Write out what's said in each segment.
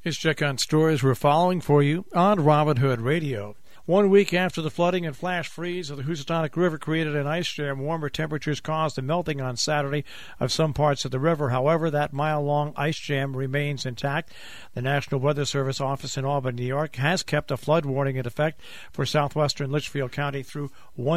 Here's check on stories we're following for you on Robin Hood Radio. 1 week after the flooding and flash freeze of the Housatonic River created an ice jam, warmer temperatures caused the melting on Saturday of some parts of the river. However, that mile-long ice jam remains intact. The National Weather Service office in Albany, New York, has kept a flood warning in effect for southwestern Litchfield County through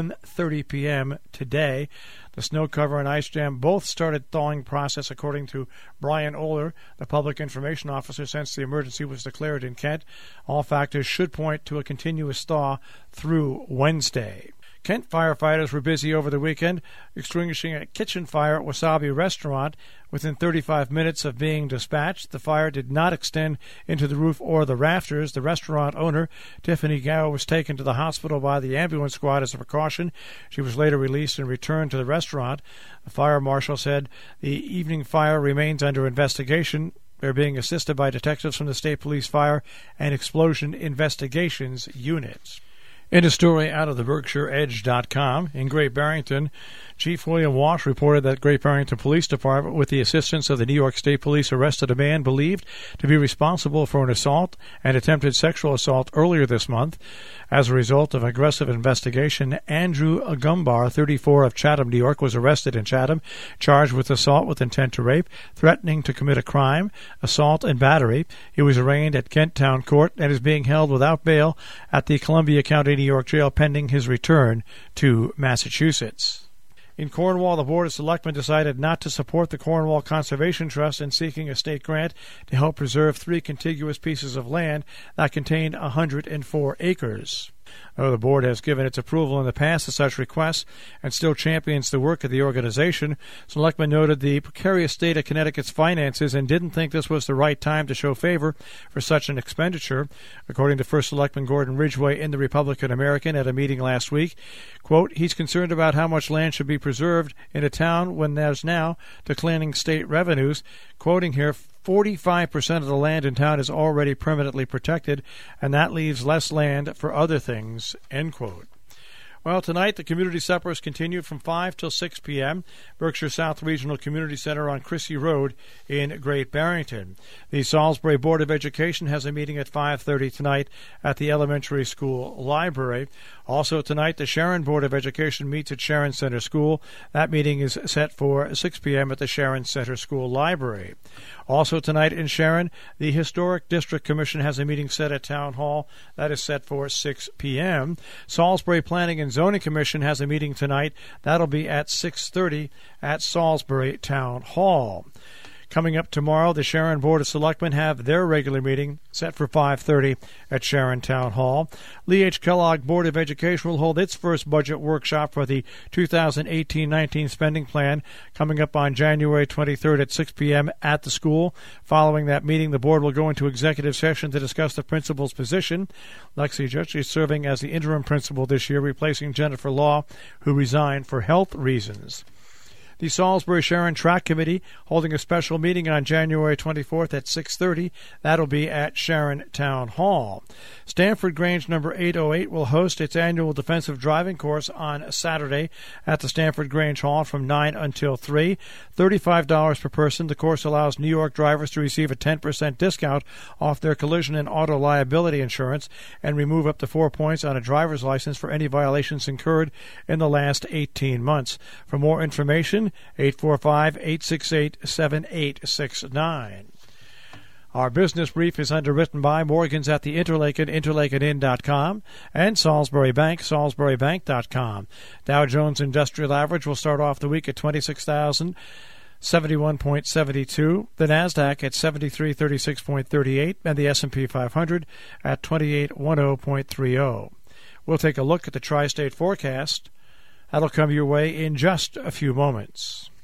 1:30 p.m. today. The snow cover and ice jam both started thawing process, according to Brian Oler, the public information officer, since the emergency was declared in Kent. All factors should point to a continuous thaw through Wednesday. Kent firefighters were busy over the weekend extinguishing a kitchen fire at Wasabi Restaurant. Within 35 minutes of being dispatched, the fire did not extend into the roof or the rafters. The restaurant owner, Tiffany Gow, was taken to the hospital by the ambulance squad as a precaution. She was later released and returned to the restaurant. The fire marshal said the evening fire remains under investigation. They're being assisted by detectives from the State Police Fire and Explosion Investigations units. In a story out of the BerkshireEdge.com, in Great Barrington, Chief William Walsh reported that Great Barrington Police Department, with the assistance of the New York State Police, arrested a man believed to be responsible for an assault and attempted sexual assault earlier this month. As a result of aggressive investigation, Andrew Gumbar, 34, of Chatham, New York, was arrested in Chatham, charged with assault with intent to rape, threatening to commit a crime, assault, and battery. He was arraigned at Kent Town Court and is being held without bail at the Columbia County, New York jail pending his return to Massachusetts. In Cornwall, the Board of Selectmen decided not to support the Cornwall Conservation Trust in seeking a state grant to help preserve 3 contiguous pieces of land that contained 104 acres. Though the board has given its approval in the past to such requests and still champions the work of the organization, Selectmen noted the precarious state of Connecticut's finances and didn't think this was the right time to show favor for such an expenditure. According to First Selectman Gordon Ridgway in the Republican American at a meeting last week, quote, he's concerned about how much land should be preserved in a town when there's now declining state revenues. Quoting here, 45% of the land in town is already permanently protected, and that leaves less land for other things, end quote. Well, tonight the community suppers continued from 5 till 6 p.m. Berkshire South Regional Community Center on Crissy Road in Great Barrington. The Salisbury Board of Education has a meeting at 5:30 tonight at the elementary school library. Also tonight, the Sharon Board of Education meets at Sharon Center School. That meeting is set for 6 p.m. at the Sharon Center School library. Also tonight in Sharon, the Historic District Commission has a meeting set at Town Hall. That is set for 6 p.m. Salisbury Planning and Zoning Commission has a meeting tonight. That'll be at 6:30 at Salisbury Town Hall. Coming up tomorrow, the Sharon Board of Selectmen have their regular meeting set for 5:30 at Sharon Town Hall. Lee H. Kellogg Board of Education will hold its first budget workshop for the 2018-19 spending plan coming up on January 23rd at 6 p.m. at the school. Following that meeting, the board will go into executive session to discuss the principal's position. Lexi Judge is serving as the interim principal this year, replacing Jennifer Law, who resigned for health reasons. The Salisbury Sharon Track Committee holding a special meeting on January 24th at 6:30. That'll be at Sharon Town Hall. Stanford Grange number 808 will host its annual defensive driving course on Saturday at the Stanford Grange Hall from 9 until 3. $35 per person. The course allows New York drivers to receive a 10% discount off their collision and auto liability insurance and remove up to 4 points on a driver's license for any violations incurred in the last 18 months. For more information, 845-868-7869. Our business brief is underwritten by Morgan's at the Interlaken, interlakenin.com, and Salisbury Bank, salisburybank.com. Dow Jones Industrial Average will start off the week at 26,071.72, the NASDAQ at 7336.38, and the S&P 500 at 2810.30. We'll take a look at the tri-state forecast. That'll come your way in just a few moments.